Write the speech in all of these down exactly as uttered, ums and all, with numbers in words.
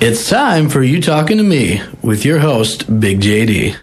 It's time for You Talking to Me with your host, Big J D.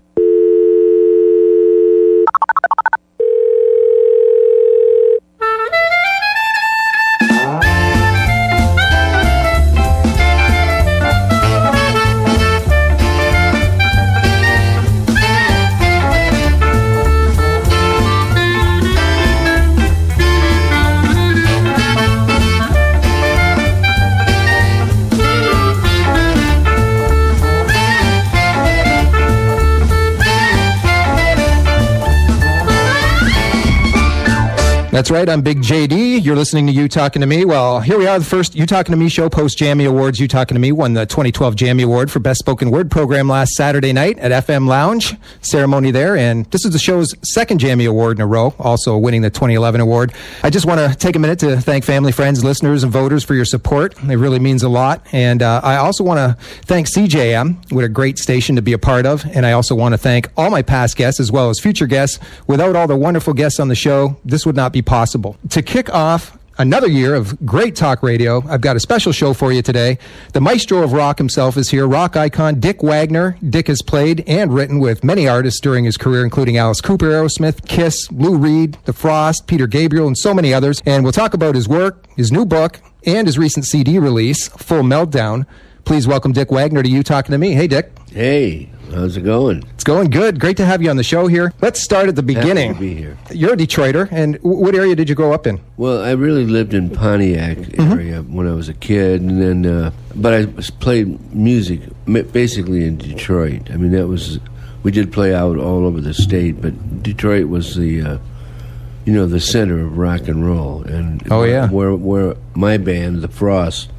That's right, I'm Big J D. You're listening to You Talking to Me. Well, here we are, the first You Talking to Me show post-Jammy Awards. You Talking to Me won the twenty twelve Jammy Award for Best Spoken Word program last Saturday night at F M Lounge. Ceremony there, and this is the show's second Jammy Award in a row, also winning the twenty eleven award. I just want to take a minute to thank family, friends, listeners, and voters for your support. It really means a lot. And uh, I also want to thank C J M, what a great station to be a part of. And I also want to thank all my past guests as well as future guests. Without all the wonderful guests on the show, this would not be possible. To kick off another year of great talk radio, I've got a special show for you today. The maestro of rock himself is here, rock icon Dick Wagner. Dick has played and written with many artists during his career, including Alice Cooper, Aerosmith, Kiss, Lou Reed, The Frost, Peter Gabriel, and so many others. And we'll talk about his work, his new book, and his recent C D release, Full Meltdown. Please welcome Dick Wagner to You Talking to Me. Hey, Dick. Hey, how's it going? It's going good. Great to have you on the show here. Let's start at the beginning. Happy to be here. You're a Detroiter, and w- what area did you grow up in? Well, I really lived in Pontiac area mm-hmm. when I was a kid, and then, uh, but I played music basically in Detroit. I mean, that was, we did play out all over the state, but Detroit was the, uh, you know, the center of rock and roll. And oh, yeah. Where, where my band, The Frost,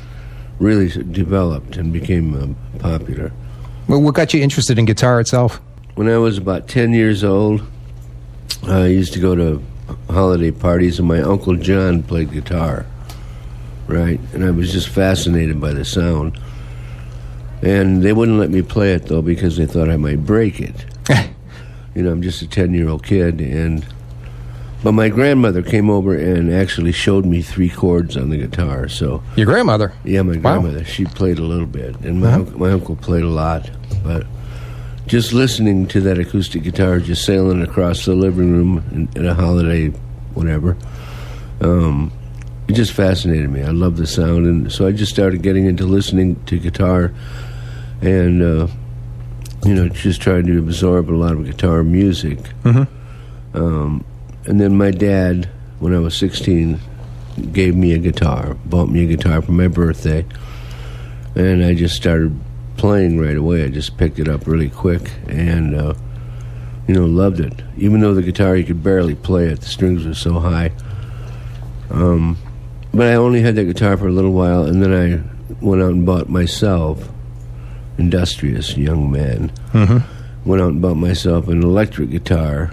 really developed and became uh, popular. Well, what got you interested in guitar itself? When I was about ten years old, I used to go to holiday parties, and my Uncle John played guitar, right? And I was just fascinated by the sound. And they wouldn't let me play it, though, because they thought I might break it. You know, I'm just a ten-year-old kid, and... But my grandmother came over and actually showed me three chords on the guitar. So your grandmother? Yeah, my grandmother. Wow. She played a little bit, and my, uh-huh. uncle, my uncle played a lot. But just listening to that acoustic guitar just sailing across the living room in, in a holiday, whatever, um, it just fascinated me. I loved the sound, and so I just started getting into listening to guitar and, uh, you know, just trying to absorb a lot of guitar music. Mm-hmm. Um And then my dad, when I was sixteen, gave me a guitar, bought me a guitar for my birthday, and I just started playing right away. I just picked it up really quick and, uh, you know, loved it. Even though the guitar, you could barely play it. The strings were so high. Um, but I only had that guitar for a little while, and then I went out and bought myself, industrious young man, mm-hmm. went out and bought myself an electric guitar,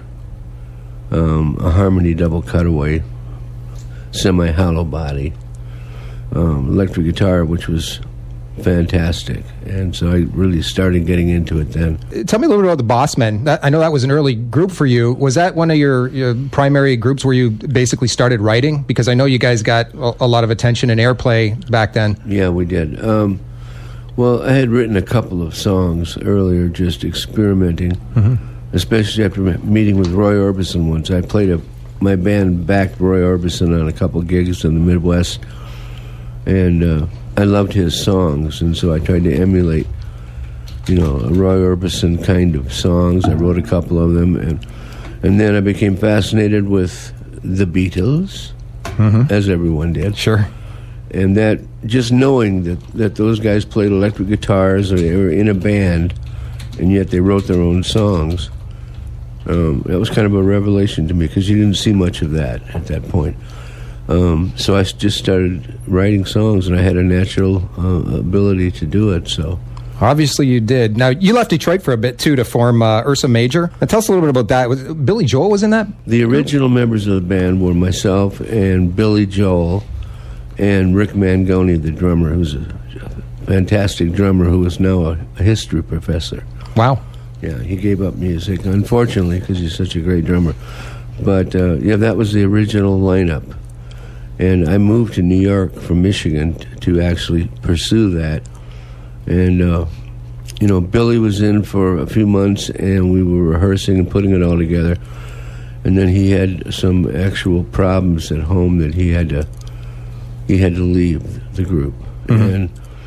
Um, a Harmony double cutaway, semi-hollow body, um, electric guitar, which was fantastic. And so I really started getting into it then. Tell me a little bit about the Bossmen. That, I know that was an early group for you. Was that one of your, your primary groups where you basically started writing? Because I know you guys got a, a lot of attention and airplay back then. Yeah, we did. Um, well, I had written a couple of songs earlier, just experimenting. Mm-hmm. Especially after meeting with Roy Orbison once. I played a, my band backed Roy Orbison on a couple gigs in the Midwest, and uh, I loved his songs, and so I tried to emulate, you know, a Roy Orbison kind of songs. I wrote a couple of them, and and then I became fascinated with the Beatles, mm-hmm. as everyone did. Sure. And that, just knowing that, that those guys played electric guitars, or they were in a band, and yet they wrote their own songs. Um, that was kind of a revelation to me, because you didn't see much of that at that point. Um, so I just started writing songs, and I had a natural uh, ability to do it. So obviously you did. Now, you left Detroit for a bit, too, to form uh, Ursa Major. Now, tell us a little bit about that. Was, Billy Joel was in that? The original members of the band were myself and Billy Joel and Rick Mangoni, the drummer, who's a fantastic drummer who is now a, a history professor. Wow. Yeah, he gave up music, unfortunately, because he's such a great drummer. But, uh, yeah, that was the original lineup. And I moved to New York from Michigan t- to actually pursue that. And, uh, you know, Billy was in for a few months, and we were rehearsing and putting it all together. And then he had some actual problems at home that he had to he had to leave the group. Mm-hmm. And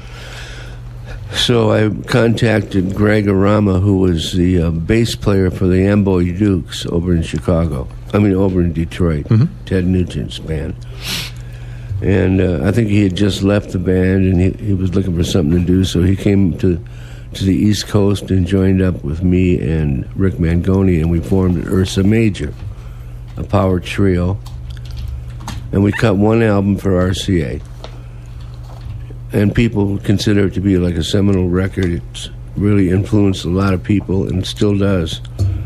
so I contacted Greg Arama, who was the uh, bass player for the Amboy Dukes over in Chicago. I mean, over in Detroit, mm-hmm. Ted Nugent's band. And uh, I think he had just left the band, and he, he was looking for something to do, so he came to to the East Coast and joined up with me and Rick Mangoni, and we formed Ursa Major, a power trio. And we cut one album for R C A. And people consider it to be like a seminal record. It's really influenced a lot of people, and still does.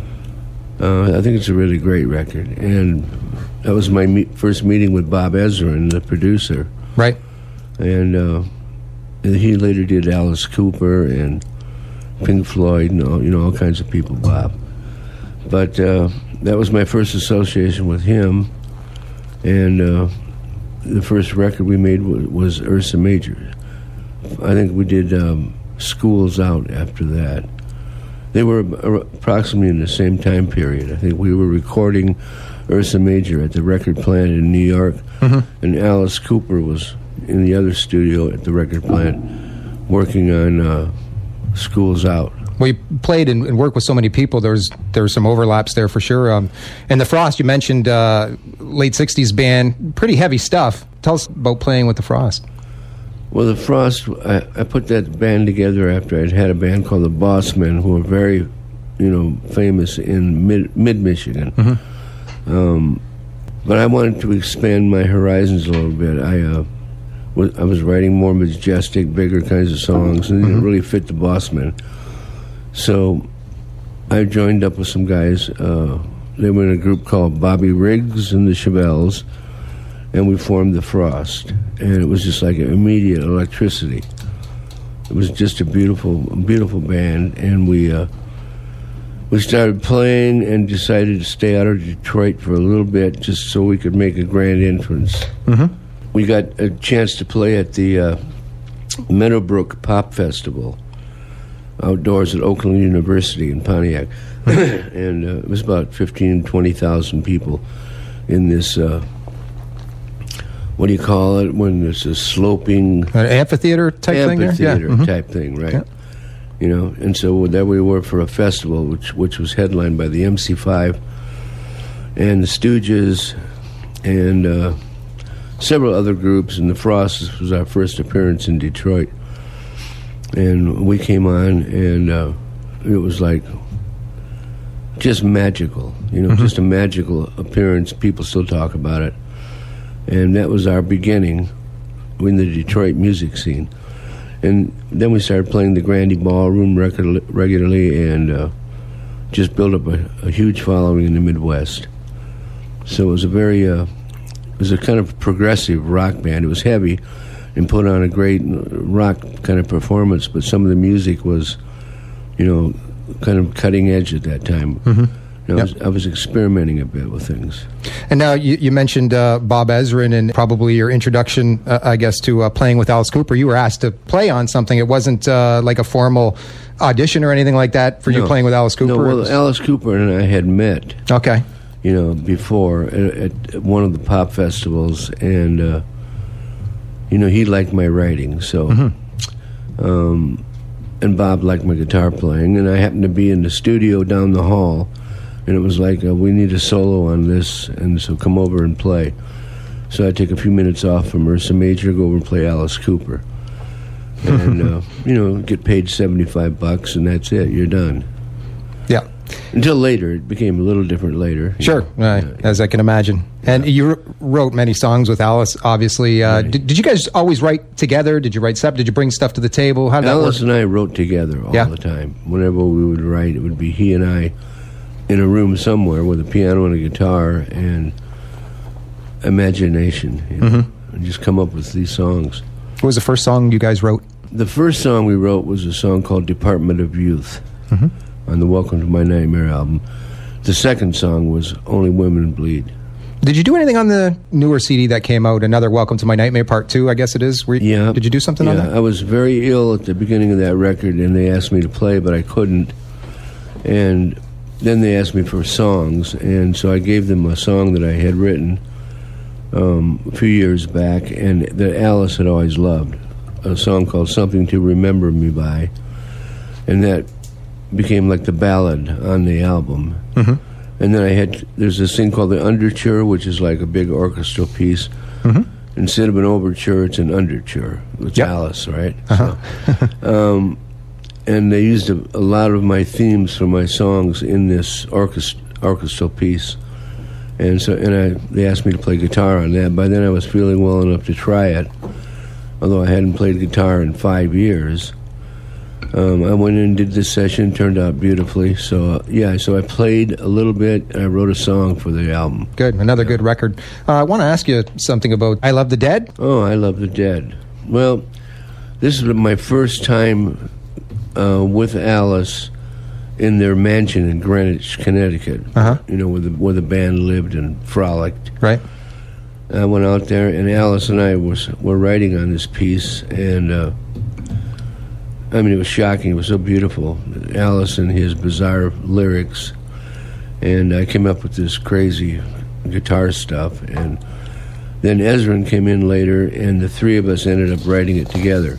Uh, I think it's a really great record. And that was my me- first meeting with Bob Ezrin, the producer. Right. And uh, he later did Alice Cooper and Pink Floyd and all, you know, all kinds of people, Bob. But uh, that was my first association with him. And uh, the first record we made was, was Ursa Major. I think we did um, Schools Out after that. They were approximately in the same time period. I think we were recording Ursa Major at the record plant in New York, mm-hmm. and Alice Cooper was in the other studio at the record plant working on uh, Schools Out. Well, you played and, and worked with so many people. There's there's some overlaps there for sure. Um, and the Frost, you mentioned uh, late sixties band, pretty heavy stuff. Tell us about playing with the Frost. Well, the Frost, I, I put that band together after I'd had a band called the Bossmen, who were very, you know, famous in mid mid Michigan. Mm-hmm. Um, but I wanted to expand my horizons a little bit. I uh, was I was writing more majestic, bigger kinds of songs, and they mm-hmm. didn't really fit the Bossmen. So I joined up with some guys. Uh, they were in a group called Bobby Riggs and the Chevelles, and we formed the Frost. And it was just like immediate electricity. It was just a beautiful, beautiful band. And we uh, we started playing and decided to stay out of Detroit for a little bit just so we could make a grand entrance. Mm-hmm. We got a chance to play at the uh, Meadowbrook Pop Festival outdoors at Oakland University in Pontiac. And uh, it was about fifteen, twenty thousand people in this, uh, what do you call it, when it's a sloping... An amphitheater type amphitheater thing there? Amphitheater yeah. type mm-hmm. thing, right. Yeah. You know, and so there we were for a festival, which which was headlined by the M C five and the Stooges and uh, several other groups, and the Frost. This was our first appearance in Detroit. And we came on, and uh, it was like just magical, you know, mm-hmm. just a magical appearance. People still talk about it. And that was our beginning in the Detroit music scene. And then we started playing the Grandy Ballroom record regularly and uh, just built up a, a huge following in the Midwest. So it was a very, uh, it was a kind of progressive rock band. It was heavy and put on a great rock kind of performance, but some of the music was, you know, kind of cutting edge at that time. Mm-hmm. You know, yep. I, was, I was experimenting a bit with things. And now you, you mentioned uh, Bob Ezrin and probably your introduction, uh, I guess, to uh, playing with Alice Cooper. You were asked to play on something. It wasn't uh, like a formal audition or anything like that for no. you playing with Alice Cooper? No, well, Alice Cooper and I had met. Okay. You know, before at, at one of the pop festivals, and... Uh, You know, he liked my writing, so, mm-hmm. um, and Bob liked my guitar playing, and I happened to be in the studio down the hall, and it was like, uh, we need a solo on this, and so come over and play. So I take a few minutes off from Ursa Major, go over and play Alice Cooper, and, uh, you know, get paid seventy-five bucks, and that's it, you're done. Yeah. Until later, it became a little different later. Sure, uh, yeah. as I can imagine. And yeah. you wrote many songs with Alice, obviously. Uh, right. did, did you guys always write together? Did you write separate? Did you bring stuff to the table? How did Alice that work? and I wrote together all yeah. the time. Whenever we would write, it would be he and I in a room somewhere with a piano and a guitar and imagination. You know, mm-hmm. and just come up with these songs. What was the first song you guys wrote? The first song we wrote was a song called Department of Youth. Mm-hmm. On the Welcome to My Nightmare album. The second song was Only Women Bleed. Did you do anything on the newer C D that came out? Another Welcome to My Nightmare Part Two, I guess it is. Were you, yeah. Did you do something yeah, on that? I was very ill at the beginning of that record, and they asked me to play, but I couldn't. And then they asked me for songs, and so I gave them a song that I had written um, a few years back, and that Alice had always loved, a song called Something to Remember Me By, and that became like the ballad on the album. Mm-hmm. And then I had, there's this thing called the Underture, which is like a big orchestral piece. Mm-hmm. Instead of an overture, it's an underture. It's yep. Alice, right? Uh-huh. So, um, and they used a, a lot of my themes for my songs in this orchest- orchestral piece. And so, and I, they asked me to play guitar on that. By then I was feeling well enough to try it, although I hadn't played guitar in five years. Um, I went in and did this session, turned out beautifully. So, uh, yeah, so I played a little bit, and I wrote a song for the album. Good, another yeah. good record. Uh, I want to ask you something about I Love the Dead. Oh, I Love the Dead. Well, this is my first time uh, with Alice in their mansion in Greenwich, Connecticut, uh-huh. you know, where the, where the band lived and frolicked. Right. I went out there, and Alice and I was, were writing on this piece, and... Uh, I mean, it was shocking. It was so beautiful. Alice and his bizarre lyrics. And I came up with this crazy guitar stuff. And then Ezrin came in later, and the three of us ended up writing it together.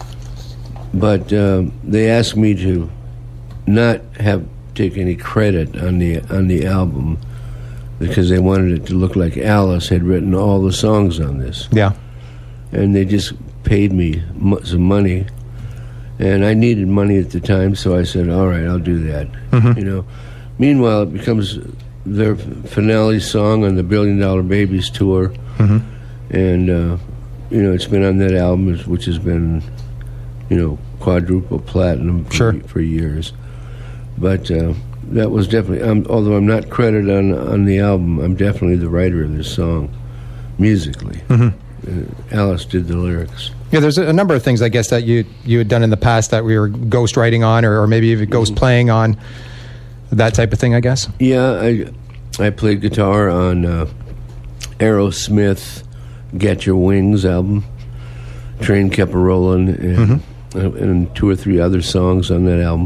But um, they asked me to not have take any credit on the on the album because they wanted it to look like Alice had written all the songs on this. Yeah. And they just paid me m- some money. And I needed money at the time, so I said, all right, I'll do that. Mm-hmm. You know. Meanwhile, it becomes their finale song on the Billion Dollar Babies tour. Mm-hmm. And, uh, you know, it's been on that album, which has been, you know, quadruple platinum for, sure. for years. But uh, that was definitely, um, although I'm not credited on, on the album, I'm definitely the writer of this song, musically. Mm-hmm. Uh, Alice did the lyrics. Yeah, there's a number of things, I guess, that you you had done in the past that we were ghost writing on, or, or maybe even ghost mm-hmm. playing on, that type of thing, I guess. Yeah, I I played guitar on uh, Aerosmith, Get Your Wings album, Train Kept a Rollin', and, mm-hmm. uh, and two or three other songs on that album.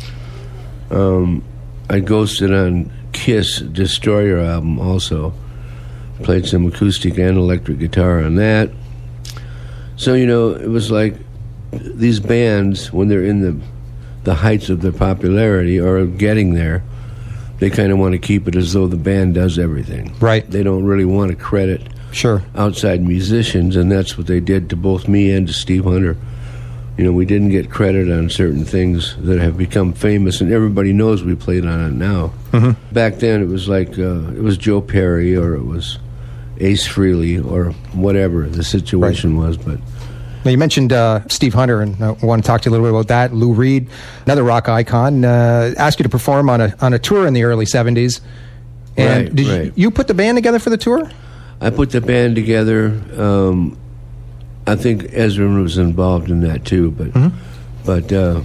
Um, I ghosted on Kiss Destroyer album also. Played some acoustic and electric guitar on that. So, you know, it was like these bands, when they're in the the heights of their popularity or getting there, they kind of want to keep it as though the band does everything. Right. They don't really want to credit sure. outside musicians, and that's what they did to both me and to Steve Hunter. You know, we didn't get credit on certain things that have become famous, and everybody knows we played on it now. Mm-hmm. Back then, it was like, uh, it was Joe Perry, or it was Ace Frehley, or whatever the situation right. was. But now you mentioned uh, Steve Hunter, and I want to talk to you a little bit about that. Lou Reed, another rock icon, uh, asked you to perform on a on a tour in the early seventies. And right, did right. You, you put the band together for the tour? I put the band together. Um, I think Ezrin was involved in that too, but mm-hmm. but uh,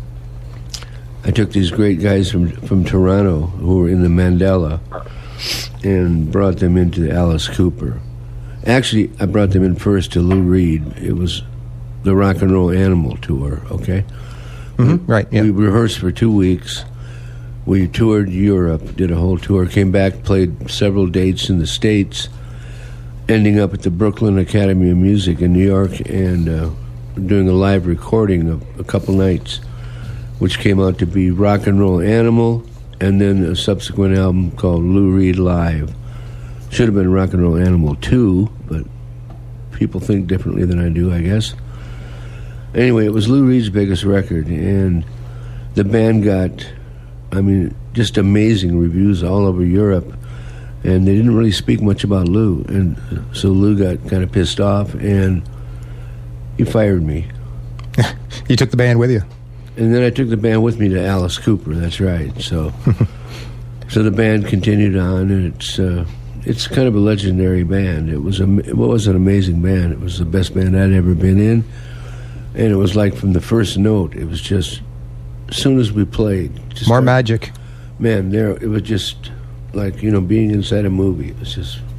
I took these great guys from from Toronto who were in the Mandela and brought them into the Alice Cooper. Actually, I brought them in first to Lou Reed. It was the Rock and Roll Animal tour, okay? Mm-hmm. Right, yeah. We rehearsed for two weeks. We toured Europe, did a whole tour, came back, played several dates in the States, ending up at the Brooklyn Academy of Music in New York and uh, doing a live recording of a couple nights, which came out to be Rock and Roll Animal, and then a subsequent album called Lou Reed Live. Should have been Rock and Roll Animal two, but people think differently than I do, I guess. Anyway, it was Lou Reed's biggest record, and the band got, I mean, just amazing reviews all over Europe, and they didn't really speak much about Lou, and so Lou got kind of pissed off, and he fired me. You took the band with you? And then I took the band with me to Alice Cooper. That's right. So, so the band continued on, and it's uh, it's kind of a legendary band. It was a it was an amazing band. It was the best band I'd ever been in, and it was like from the first note. It was just as soon as we played, just more like, magic. Man, there it was just like, you know, being inside a movie. It was just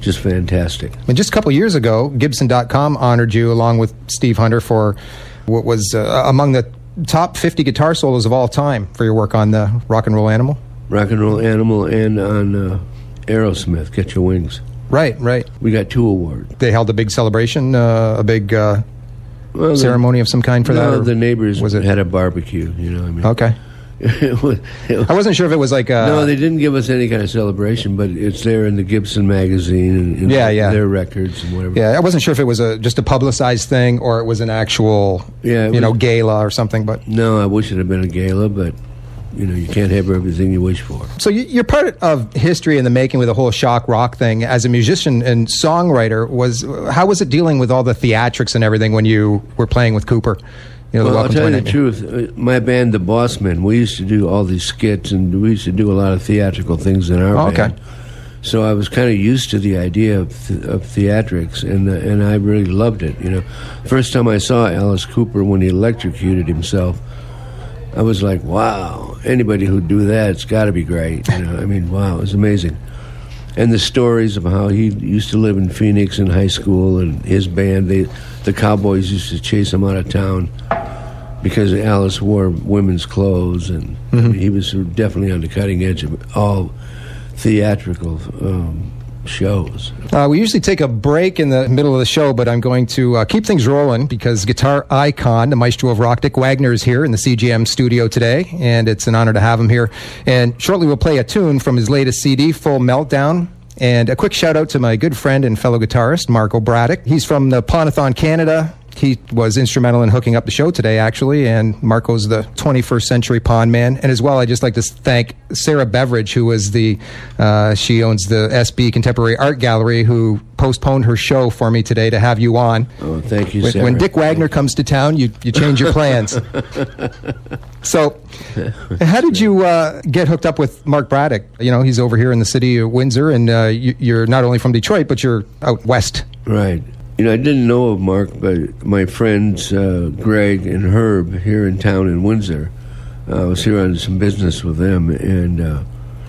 just fantastic. And just a couple years ago, Gibson dot com honored you along with Steve Hunter for what was uh, among the top fifty guitar solos of all time for your work on the Rock and Roll Animal. Rock and Roll Animal and on uh, Aerosmith, Get Your Wings. Right, right. We got two awards. They held a big celebration, uh, a big uh, well, ceremony the, of some kind for no, that? Or the neighbors was it? had a barbecue, you know what I mean? Okay. it was, it was, I wasn't sure if it was like a... No, they didn't give us any kind of celebration, but it's there in the Gibson magazine and, and yeah, yeah. their records and whatever. Yeah, I wasn't sure if it was a just a publicized thing or it was an actual, yeah, you was, know, gala or something. But no, I wish it had been a gala, but you know, you can't have everything you wish for. So you, you're part of history in the making with the whole shock rock thing. As a musician and songwriter, was how was it dealing with all the theatrics and everything when you were playing with Cooper? You know, well, I'll tell you the Nightmare. truth. Uh, my band, the Bossmen, we used to do all these skits and we used to do a lot of theatrical things in our oh, band. Okay. So I was kind of used to the idea of, th- of theatrics, and uh, and I really loved it. You know, first time I saw Alice Cooper when he electrocuted himself, I was like, wow, anybody who'd do that, it's got to be great. You know, I mean, wow, it was amazing. And the stories of how he used to live in Phoenix in high school, and his band, they, the Cowboys used to chase him out of town because Alice wore women's clothes, and mm-hmm. I mean, he was definitely on the cutting edge of all theatrical um, shows. Uh, we usually take a break in the middle of the show, but I'm going to uh, keep things rolling because guitar icon, the maestro of rock, Dick Wagner, is here in the C G M studio today, and it's an honor to have him here. And shortly we'll play a tune from his latest C D, Full Meltdown. And a quick shout out to my good friend and fellow guitarist, Marco Braddock. He's from the Ponathon, Canada. He was instrumental in hooking up the show today, actually, and Marco's the twenty-first century pond man. And as well, I'd just like to thank Sarah Beveridge, who is the, uh, she owns the S B Contemporary Art Gallery, who postponed her show for me today to have you on. Oh, thank you, when, Sarah. When Dick Wagner comes to town, you, you change your plans. So, how did you uh, get hooked up with Mark Braddock? You know, he's over here in the city of Windsor, and uh, you, you're not only from Detroit, but you're out west. Right. You know, I didn't know of Mark, but my friends uh, Greg and Herb here in town in Windsor, uh, I was here on some business with them, and uh,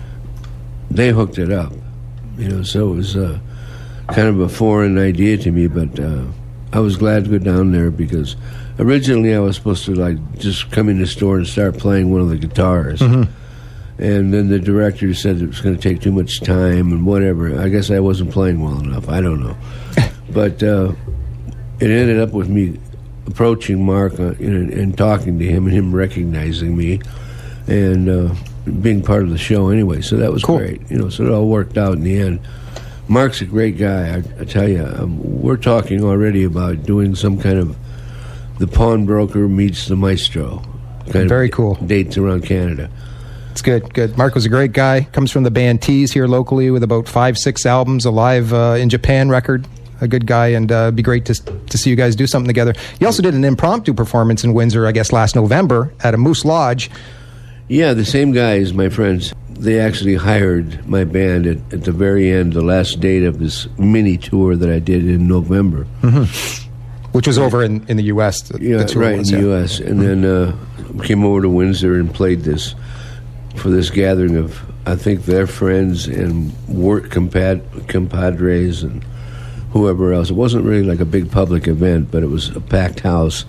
they hooked it up. You know, so it was uh, kind of a foreign idea to me, but uh, I was glad to go down there because originally I was supposed to like just come in the store and start playing one of the guitars. Mm-hmm. And then the director said it was going to take too much time and whatever. I guess I wasn't playing well enough. I don't know. But uh, it ended up with me approaching Mark uh, and, and talking to him and him recognizing me and uh, being part of the show anyway. So that was cool. Great. You know, so it all worked out in the end. Mark's a great guy, I, I tell you. Um, we're talking already about doing some kind of the pawnbroker meets the maestro. Kind Very of cool. Dates around Canada. It's good, good. Mark was a great guy. Comes from the band Tease here locally with about five, six albums, a live uh, in Japan record. A good guy, and uh, it'd be great to to see you guys do something together. You also did an impromptu performance in Windsor, I guess, last November at a Moose Lodge. Yeah, the same guys, my friends. They actually hired my band at, at the very end, the last date of this mini tour that I did in November. Mm-hmm. Which was over in, in the U S The, yeah, the tour right, was, in yeah. the U S And then uh, came over to Windsor and played this for this gathering of, I think, their friends and work compad- compadres and whoever else. It wasn't really like a big public event, but it was a packed house,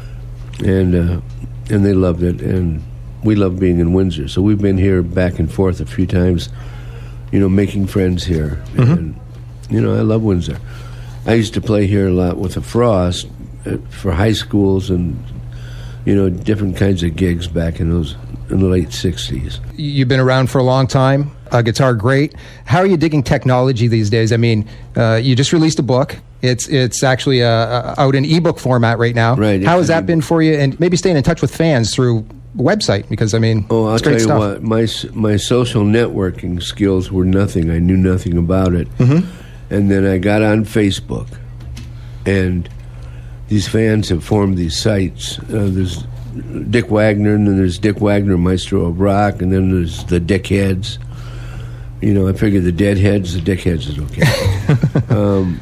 and uh, and they loved it, and we love being in Windsor. So we've been here back and forth a few times, you know, making friends here, mm-hmm. and you know, I love Windsor. I used to play here a lot with the Frost uh, for high schools and you know different kinds of gigs back in those in the late sixties. You've been around for a long time. Uh, guitar great. How are you digging technology these days? I mean, uh, you just released a book. It's it's actually uh, uh, out in ebook format right now. Right. How has that been for you? And maybe staying in touch with fans through website, because I mean, oh, I'll it's tell great you stuff. what, my my social networking skills were nothing. I knew nothing about it, mm-hmm. and then I got on Facebook, and these fans have formed these sites. Uh, there's Dick Wagner, and then there's Dick Wagner, Maestro of Rock, and then there's the Dickheads. You know, I figured the Deadheads, the Dickheads is okay. um,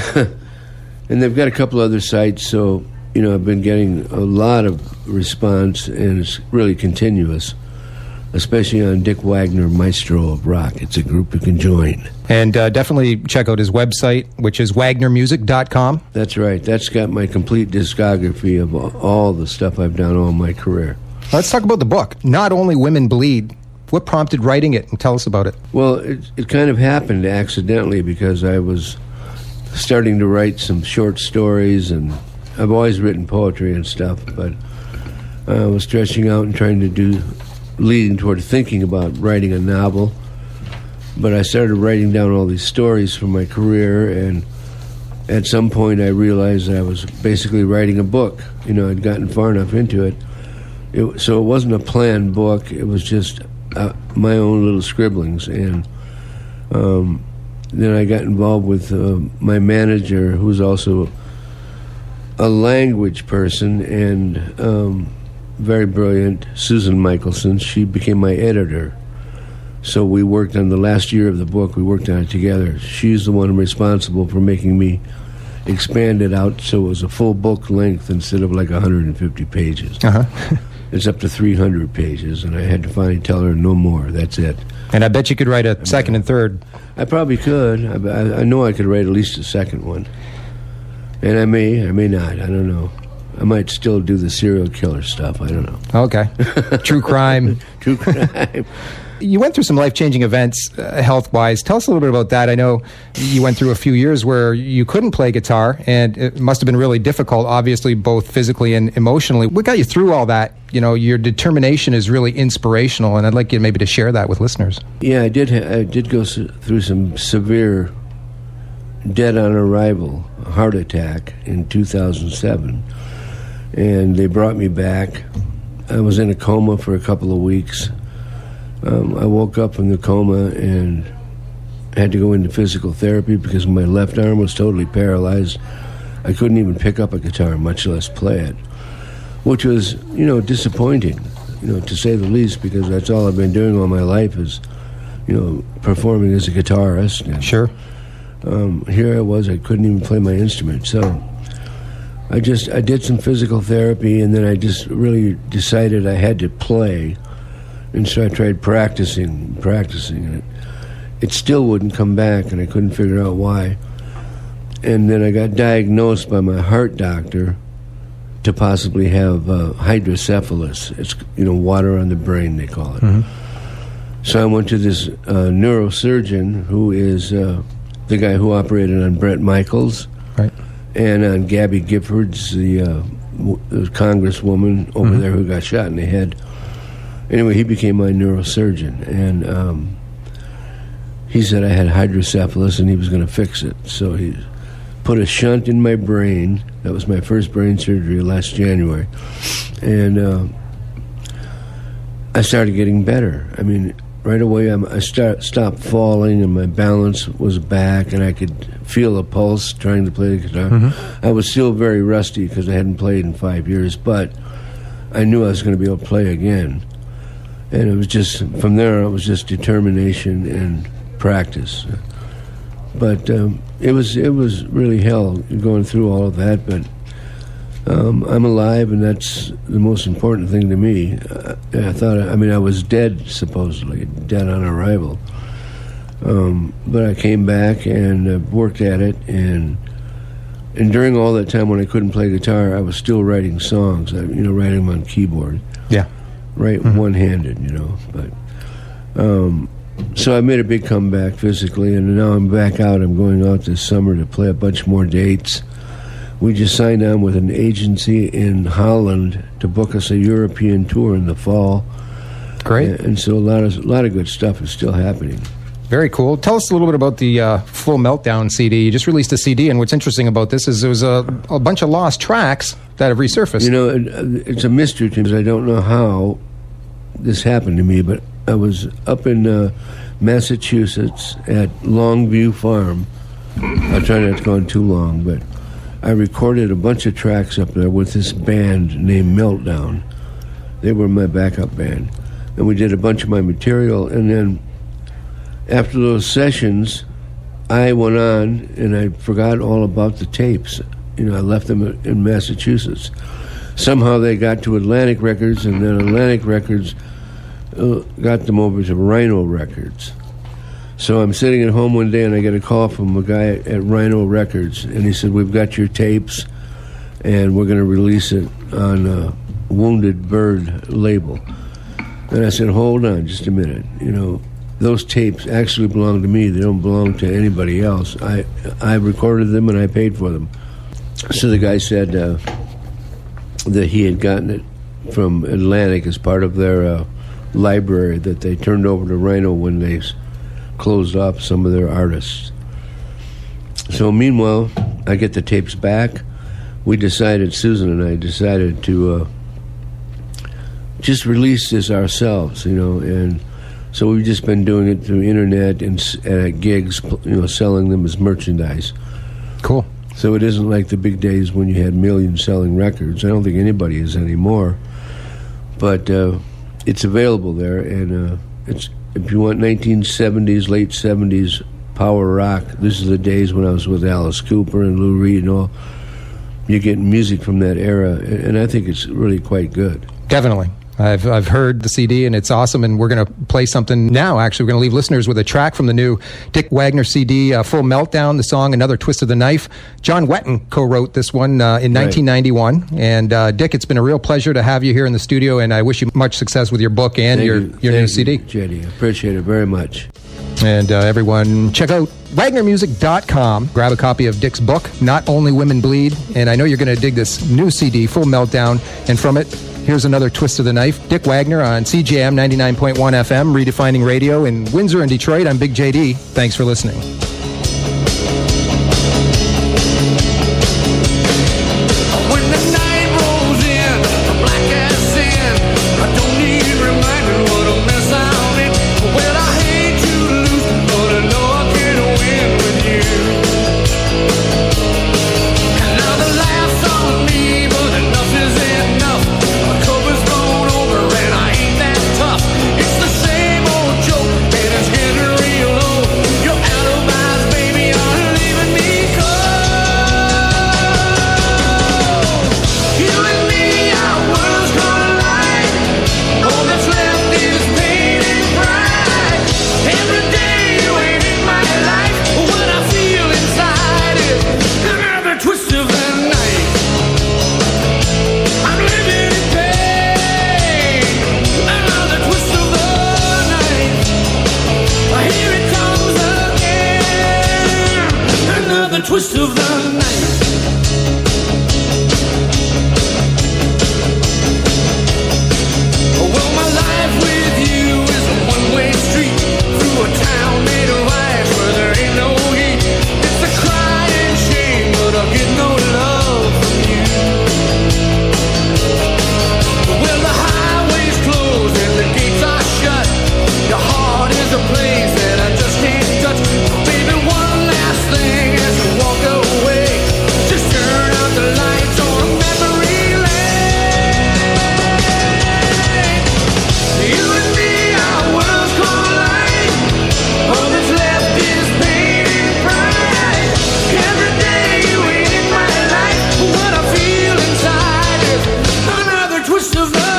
and they've got a couple other sites, so, you know, I've been getting a lot of response, and it's really continuous. especially on Dick Wagner, Maestro of Rock. It's a group you can join. And uh, definitely check out his website, which is wagner music dot com. That's right. That's got my complete discography of all the stuff I've done all my career. Let's talk about the book, Not Only Women Bleed. What prompted writing it, and tell us about it? Well, it, it kind of happened accidentally because I was starting to write some short stories, and I've always written poetry and stuff, but I was stretching out and trying to do, leading toward thinking about writing a novel. But I started writing down all these stories from my career, and at some point I realized that I was basically writing a book. You know, I'd gotten far enough into it. it so it wasn't a planned book. It was just uh, my own little scribblings. And um, then I got involved with uh, my manager, who's also a language person and um, very brilliant, Susan Michelson. She became my editor. So we worked on the last year of the book. We worked on it together. She's the one responsible for making me expand it out so it was a full book length instead of like one hundred fifty pages. Uh-huh. It's up to three hundred pages, and I had to finally tell her no more. That's it. And I bet you could write a second and third. I probably could. I, I know I could write at least a second one. And I may, I may not. I don't know. I might still do the serial killer stuff. I don't know. Okay. True crime. True crime. You went through some life-changing events, uh, health-wise. Tell us a little bit about that. I know you went through a few years where you couldn't play guitar, and it must have been really difficult, obviously, both physically and emotionally. What got you through all that? You know, your determination is really inspirational, and I'd like you maybe to share that with listeners. Yeah, I did. Ha- I did go su- through some severe dead on arrival heart attack in two thousand seven, and they brought me back. I was in a coma for a couple of weeks. Um, I woke up from the coma and had to go into physical therapy because my left arm was totally paralyzed. I couldn't even pick up a guitar, much less play it, which was, you know, disappointing, you know, to say the least, because that's all I've been doing all my life is, you know, performing as a guitarist. And, sure. Um, here I was, I couldn't even play my instrument. So I just, I did some physical therapy, and then I just really decided I had to play. And so I tried practicing, practicing, and it, it still wouldn't come back, and I couldn't figure out why. And then I got diagnosed by my heart doctor to possibly have uh, hydrocephalus. It's, you know, water on the brain, they call it. Mm-hmm. So I went to this uh, neurosurgeon who is uh, the guy who operated on Bret Michaels, right, and on Gabby Giffords, the, uh, w- the congresswoman over mm-hmm. there who got shot in the head. Anyway, he became my neurosurgeon, and um, he said I had hydrocephalus and he was going to fix it. So he put a shunt in my brain. That was my first brain surgery last January. And uh, I started getting better. I mean, right away I'm, I start, stopped falling, and my balance was back, and I could feel a pulse trying to play the guitar. Mm-hmm. I was still very rusty because I hadn't played in five years, but I knew I was going to be able to play again. And it was just, from there, it was just determination and practice. But um, it was it was really hell going through all of that, but um, I'm alive, and that's the most important thing to me. Uh, I thought, I mean, I was dead, supposedly, dead on arrival. Um, but I came back and uh, worked at it, and and during all that time when I couldn't play guitar, I was still writing songs, I, you know, writing them on keyboard. Yeah. Right, mm-hmm. one-handed, you know. But um, so I made a big comeback physically, and now I'm back out. I'm going out this summer to play a bunch more dates. We just signed on with an agency in Holland to book us a European tour in the fall. Great. And, and so a lot of a lot of good stuff is still happening. Very cool. Tell us a little bit about the uh, Full Meltdown C D. You just released a C D, and what's interesting about this is there was a, a bunch of lost tracks that have resurfaced. You know, it, it's a mystery to me because I don't know how this happened to me, but I was up in uh, Massachusetts at Longview Farm. I'll try not to go on too long, but I recorded a bunch of tracks up there with this band named Meltdown. They were my backup band. And we did a bunch of my material, and then after those sessions, I went on and I forgot all about the tapes. You know, I left them in Massachusetts. Somehow they got to Atlantic Records, and then Atlantic Records uh, got them over to Rhino Records. So I'm sitting at home one day, and I get a call from a guy at, at Rhino Records, and he said, "We've got your tapes, and we're going to release it on a Wounded Bird label." And I said, "Hold on just a minute. You know, those tapes actually belong to me. They don't belong to anybody else. I I recorded them, and I paid for them." So the guy said uh, that he had gotten it from Atlantic as part of their uh, library that they turned over to Rhino when they s- closed off some of their artists. So meanwhile, I get the tapes back. We decided, Susan and I decided to uh, just release this ourselves, you know, and so we've just been doing it through internet and uh, gigs, you know, selling them as merchandise. Cool. So it isn't like the big days when you had million selling records. I don't think anybody is anymore. But uh, it's available there, and uh, it's if you want nineteen seventies, late seventies power rock, this is the days when I was with Alice Cooper and Lou Reed and all. You're getting music from that era, and I think it's really quite good. Definitely. I've I've heard the C D, and it's awesome, and we're going to play something now. Actually, we're going to leave listeners with a track from the new Dick Wagner C D, uh, Full Meltdown, the song Another Twist of the Knife. John Wetton co-wrote this one uh, in nineteen ninety-one. Right. And uh, Dick, it's been a real pleasure to have you here in the studio, and I wish you much success with your book and Thank your, you. your Thank new C D. You, Jetty. I appreciate it very much. And uh, everyone, check out Wagner Music dot com. Grab a copy of Dick's book, Not Only Women Bleed. And I know you're going to dig this new C D, Full Meltdown. And from it, here's another twist of the knife. Dick Wagner on C J M ninety-nine point one F M, redefining radio in Windsor and Detroit. I'm Big J D. Thanks for listening. Twist of the knife. Well, my life with you is a one-way street through a town made of ice where there ain't no heat. It's a crying shame, but I'll get no love from you. Well, the highway's closed and the gates are shut. Your heart is a place that I just can't touch. Baby, one last thing as you walk away, just turn out the lights on memory lane. You and me, our worlds collide. All that's left is pain and pride. Every day you ain't in my life, what I feel inside is another twist of the